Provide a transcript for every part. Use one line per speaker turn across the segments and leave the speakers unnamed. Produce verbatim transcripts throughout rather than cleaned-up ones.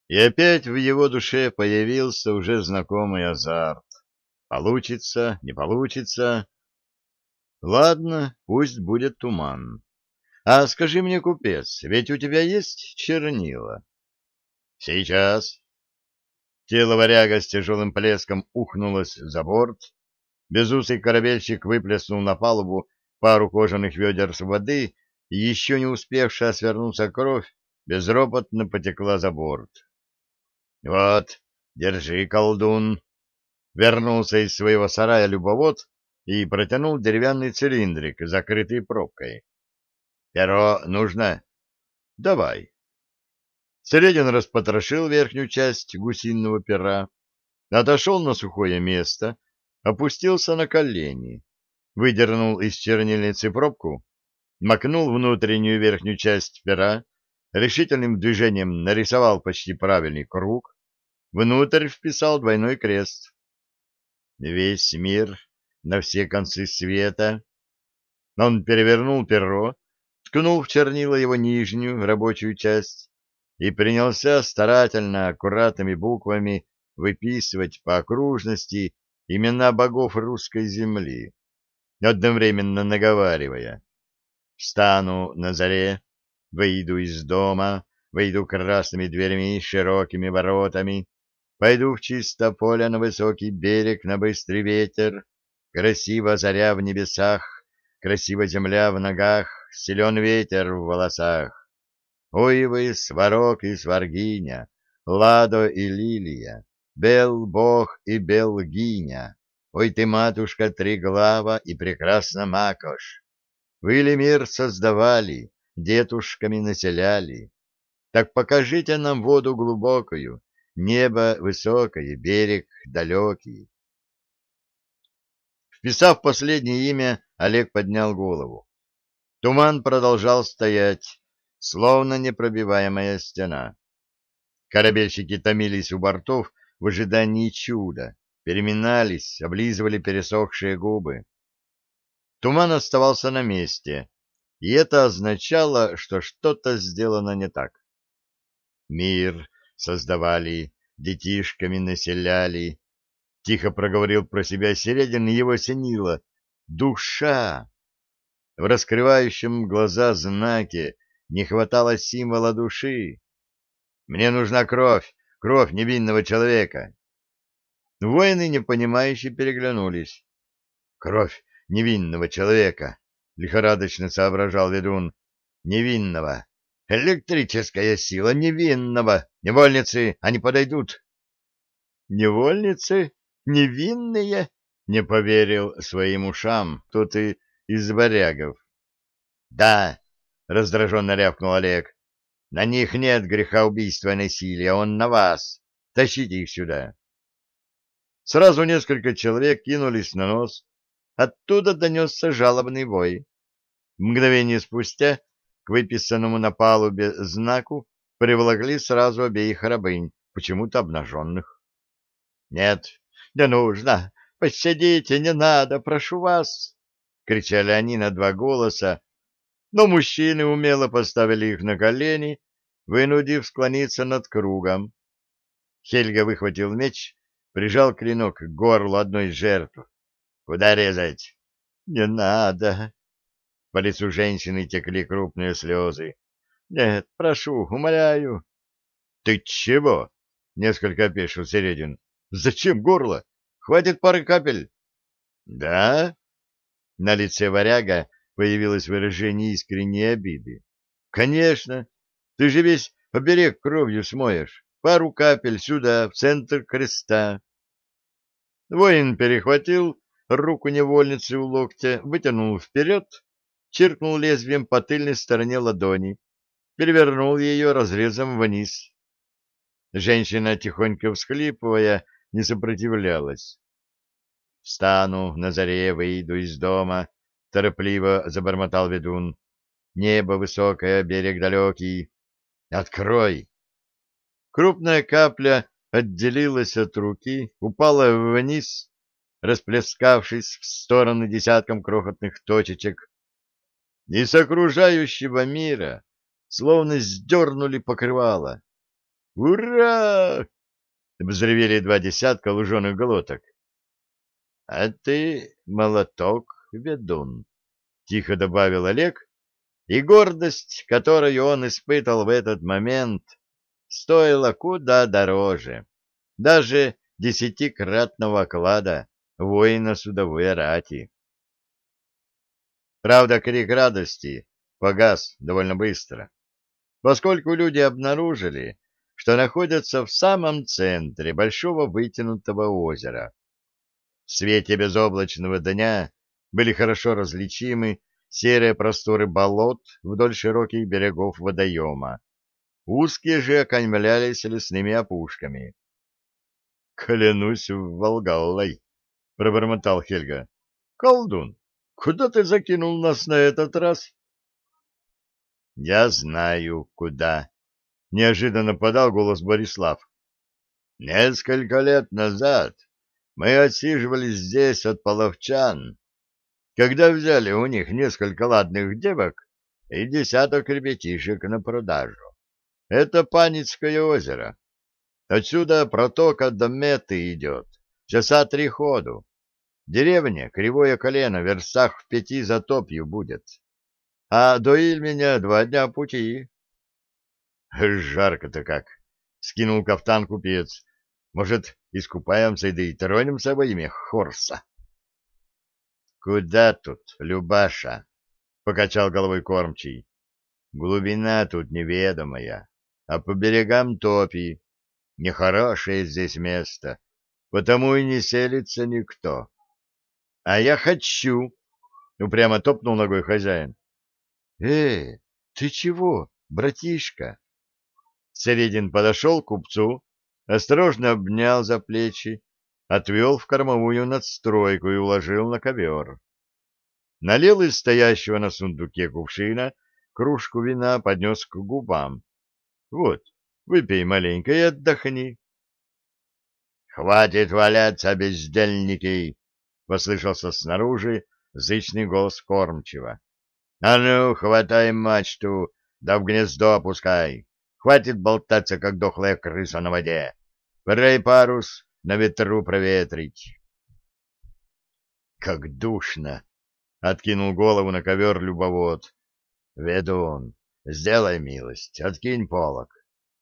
И опять в его душе появился уже знакомый азарт. Получится, не получится. Ладно, пусть будет туман. А скажи мне, купец, ведь у тебя есть чернила? Сейчас. Тело варяга с тяжелым плеском ухнулось за борт. Безусый корабельщик выплеснул на палубу пару кожаных ведер с воды, и еще не успевшая свернуться кровь безропотно потекла за борт. — Вот, держи, колдун! — вернулся из своего сарая любовод и протянул деревянный цилиндрик, закрытый пробкой. — Перо нужно? — Давай. Середин распотрошил верхнюю часть гусиного пера, отошел на сухое место, опустился на колени, выдернул из чернильницы пробку, макнул внутреннюю верхнюю часть пера, решительным движением нарисовал почти правильный круг, внутрь вписал двойной крест. Весь мир на все концы света. Он перевернул перо, ткнул в чернила его нижнюю рабочую часть и принялся старательно, аккуратными буквами выписывать по окружности имена богов русской земли, одновременно наговаривая: «Встану на заре, выйду из дома, выйду красными дверями, широкими воротами, пойду в чисто поле на высокий берег, на быстрый ветер, красиво заря в небесах, красиво земля в ногах, силен ветер в волосах. Ой вы, сварог и сваргиня, ладо и лилия, бел бог и белгиня, ой ты, матушка триглава и прекрасна макош. Вы ли мир создавали, детушками населяли? Так покажите нам воду глубокую, небо высокое, берег далекий». Вписав последнее имя, Олег поднял голову. Туман продолжал стоять, словно непробиваемая стена. Корабельщики томились у бортов в ожидании чуда, переминались, облизывали пересохшие губы. Туман оставался на месте, и это означало, что что-то сделано не так. Мир создавали, детишками населяли. Тихо проговорил про себя Середин, и его осенило. Душа! В раскрывающем глаза знаке не хватало символа души. Мне нужна кровь, кровь невинного человека. Воины, непонимающе, переглянулись. Кровь невинного человека, лихорадочно соображал ведун. Невинного. Электрическая сила невинного. Невольницы, они подойдут. Невольницы? Невинные? Не поверил своим ушам тот и из варягов. Да, раздраженно рявкнул Олег. На них нет греха убийства и насилия, он на вас. Тащите их сюда. Сразу несколько человек кинулись на нос. Оттуда донесся жалобный вой. Мгновение спустя к выписанному на палубе знаку приволокли сразу обеих рабынь, почему-то обнаженных. — Нет, не нужно, пощадите, не надо, прошу вас! — кричали они на два голоса, но мужчины умело поставили их на колени, вынудив склониться над кругом. Хельга выхватил меч, прижал клинок к горлу одной из жертв. — Куда резать? — Не надо. По лицу женщины текли крупные слезы. — Нет, прошу, умоляю. — Ты чего? — несколько опешил Середин. — Зачем горло? Хватит пары капель. — Да? На лице варяга появилось выражение искренней обиды. — Конечно. Ты же весь оберег кровью смоешь. Пару капель сюда, в центр креста. Воин перехватил руку невольницы у локтя, вытянул вперед, чиркнул лезвием по тыльной стороне ладони, перевернул ее разрезом вниз. Женщина, тихонько всхлипывая, не сопротивлялась. — Встану на заре, выйду из дома, — торопливо забормотал ведун. — Небо высокое, берег далекий. — Открой! Крупная капля отделилась от руки, упала вниз, расплескавшись в стороны десятком крохотных точечек, и с окружающего мира словно сдернули покрывало. «Ура!» — взревели два десятка луженых глоток. «А ты молоток, ведун», — тихо добавил Олег, и гордость, которую он испытал в этот момент, стоила куда дороже даже десятикратного оклада воина судовой рати. Правда, крик радости погас довольно быстро, поскольку люди обнаружили, что находятся в самом центре большого вытянутого озера. В свете безоблачного дня были хорошо различимы серые просторы болот вдоль широких берегов водоема. Узкие же окаймлялись лесными опушками. — Клянусь Волгаллой, — пробормотал Хельга. — Колдун, куда ты закинул нас на этот раз? — Я знаю, куда, — неожиданно подал голос Борислав. — Несколько лет назад мы отсиживались здесь от половчан, когда взяли у них несколько ладных девок и десяток ребятишек на продажу. Это Паницкое озеро. Отсюда протока до Меты идет, часа три ходу. Деревня Кривое Колено, верстах в пяти за топью будет. А до Ильменя два дня пути. — Жарко-то как! — скинул кафтан купец. — Может, искупаемся да и тронемся во имя Хорса? — Куда тут, Любаша? — покачал головой кормчий. — Глубина тут неведомая, а по берегам топи. Нехорошее здесь место, потому и не селится никто. — А я хочу! — упрямо топнул ногой хозяин. — Э, ты чего, братишка? Середин подошел к купцу, осторожно обнял за плечи, отвел в кормовую надстройку и уложил на ковер. Налил из стоящего на сундуке кувшина кружку вина, поднес к губам. — Вот, выпей маленько и отдохни. — Хватит валяться, бездельники! — послышался снаружи зычный голос кормчего. — А ну, хватай мачту, да в гнездо опускай. Хватит болтаться, как дохлая крыса на воде. Пора и парус на ветру проветрить. — Как душно! — откинул голову на ковер любовод. — Ведун, сделай милость, откинь полог.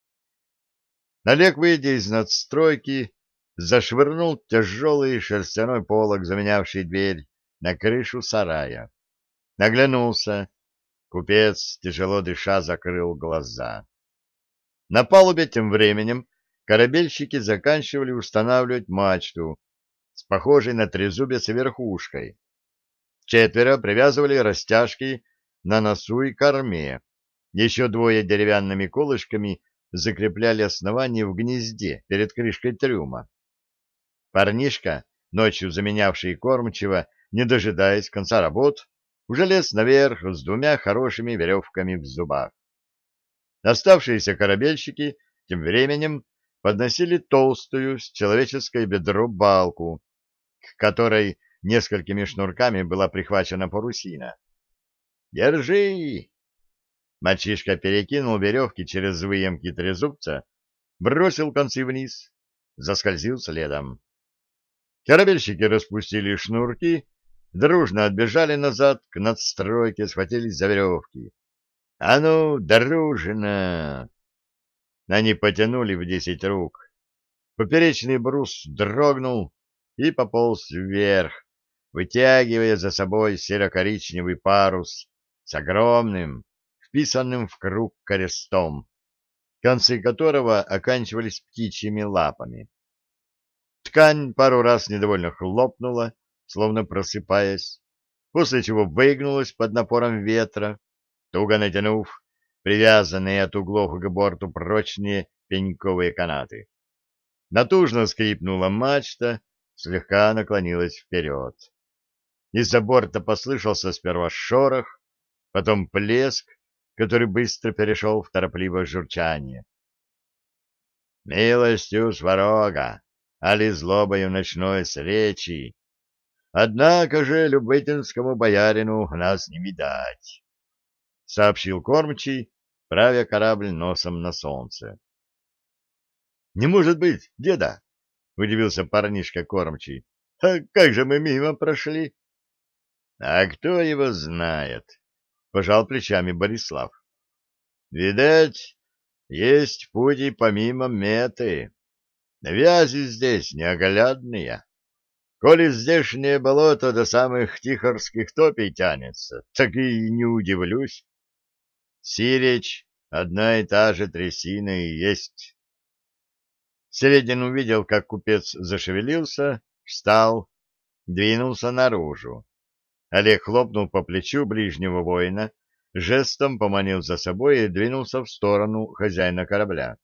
Олег, выйдя из надстройки, зашвырнул тяжелый шерстяной полог, заменявший дверь, на крышу сарая. Наглянулся. Купец, тяжело дыша, закрыл глаза. На палубе тем временем корабельщики заканчивали устанавливать мачту с похожей на трезубец верхушкой. Четверо привязывали растяжки на носу и корме. Еще двое деревянными колышками закрепляли основание в гнезде перед крышкой трюма. Парнишка, ночью заменявший кормчего, не дожидаясь конца работ, уже лез наверх с двумя хорошими веревками в зубах. Оставшиеся корабельщики тем временем подносили толстую с человеческое бедро балку, к которой несколькими шнурками была прихвачена парусина. «Держи!» Мальчишка перекинул веревки через выемки трезубца, бросил концы вниз, заскользил следом. Корабельщики распустили шнурки, дружно отбежали назад к надстройке, схватились за веревки. — А ну, дружно! Они потянули в десять рук. Поперечный брус дрогнул и пополз вверх, вытягивая за собой серо-коричневый парус с огромным, вписанным в круг крестом, концы которого оканчивались птичьими лапами. Ткань пару раз недовольно хлопнула, словно просыпаясь, после чего выгнулась под напором ветра, туго натянув привязанные от углов к борту прочные пеньковые канаты. Натужно скрипнула мачта, слегка наклонилась вперед. Из-за борта послышался сперва шорох, потом плеск, который быстро перешел в торопливое журчание. «Милостью сварога, али злобою ночной сречи, однако же любытинскому боярину нас не видать», — сообщил кормчий, правя корабль носом на солнце. — Не может быть, деда! — удивился парнишка кормчий. — А как же мы мимо прошли? — А кто его знает? — пожал плечами Борислав. — Видать, есть путь и помимо меты. Вязи здесь неоглядные. Коли здешнее болото до самых Тихорских топей тянется, так и не удивлюсь. Сиречь одна и та же трясина и есть. Середин увидел, как купец зашевелился, встал, двинулся наружу. Олег хлопнул по плечу ближнего воина, жестом поманил за собой и двинулся в сторону хозяина корабля.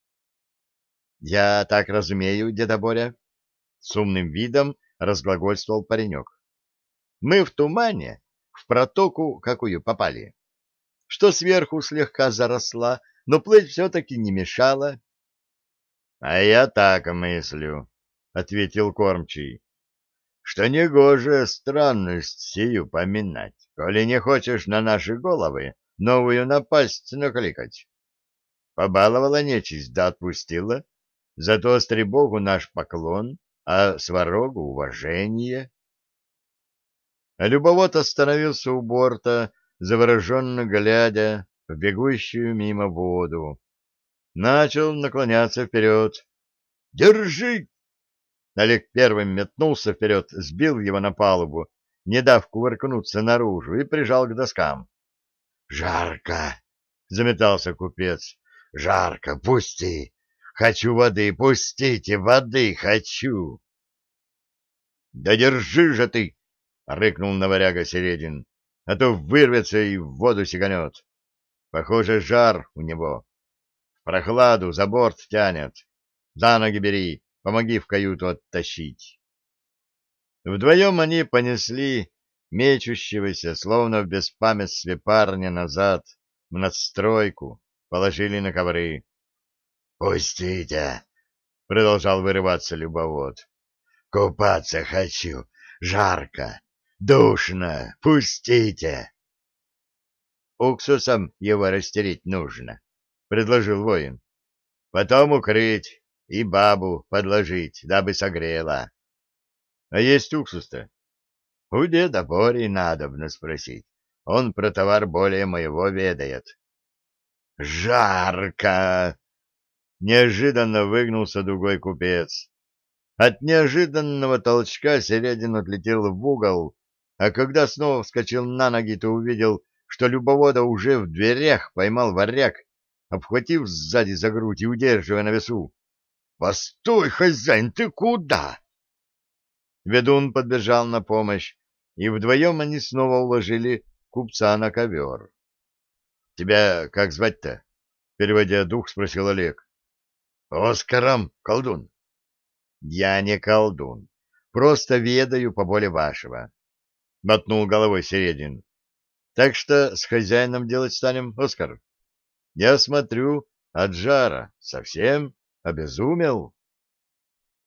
— Я так разумею, деда Боря, — с умным видом разглагольствовал паренек. — Мы в тумане в протоку какую попали, что сверху слегка заросла, но плыть все-таки не мешало. — А я так мыслю, — ответил кормчий, — что негоже странность сию поминать, коли не хочешь на наши головы новую напасть накликать. Побаловала нечисть да отпустила, зато стребогу наш поклон, а сварогу уважение. А любовод остановился у борта, завороженно глядя в бегущую мимо воду. Начал наклоняться вперед. «Держи!» Олег первым метнулся вперед, сбил его на палубу, не дав кувыркнуться наружу, и прижал к доскам. «Жарко!» — заметался купец. «Жарко! Пусти! Хочу воды! Пустите! Воды хочу!» «Да держи же ты!» — рыкнул на варяга Середин. «А то вырвется и в воду сиганет. Похоже, жар у него. В прохладу за борт тянет. За ноги бери, помоги в каюту оттащить». Вдвоем они понесли мечущегося, словно в беспамятстве парня, назад, в надстройку, положили на ковры. «Пустите!» — продолжал вырываться любовод. «Купаться хочу! Жарко! Душно! Пустите!» «Уксусом его растереть нужно», — предложил воин. «Потом укрыть и бабу подложить, дабы согрела». «А есть уксус-то?» «У деда Бори надобно спросить. Он про товар более моего ведает». «Жарко!» — неожиданно выгнулся дугой купец. От неожиданного толчка Середин отлетел в угол, а когда снова вскочил на ноги, то увидел, что любовода уже в дверях поймал варяг, обхватив сзади за грудь и удерживая на весу. — Постой, хозяин, ты куда? Ведун подбежал на помощь, и вдвоем они снова уложили купца на ковер. — Тебя как звать-то? — переводя дух, спросил Олег. — Оскаром, колдун. — Я не колдун, просто ведаю поболе вашего, — мотнул головой Середин. — Так что с хозяином делать станем, Оскар? Я смотрю, от жара совсем обезумел.